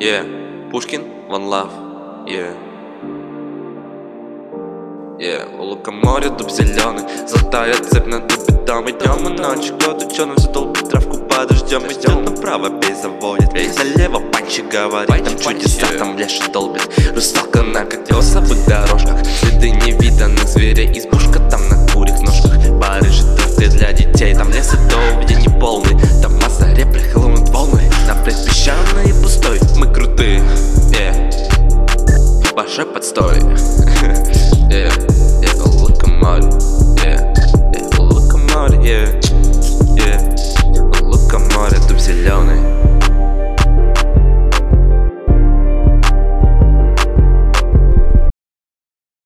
Пушкин, One Love, у лукоморья дуб зеленый, золотая цепь на дубе дом. Идем и ночью год ученым задолбит травку подождем. Идет направо, бей заводит, налево панчи говорит, там чудеса, там леший долбит. Русалка на кокосовых дорожках, следы невиданных зверей, избушка там на курьих ножках. Бары житовцы для детей, там лес и дом, где не полный, там масса реплик, лунут волны. На плед песчаный и пустой, мы крутые, большой подстой.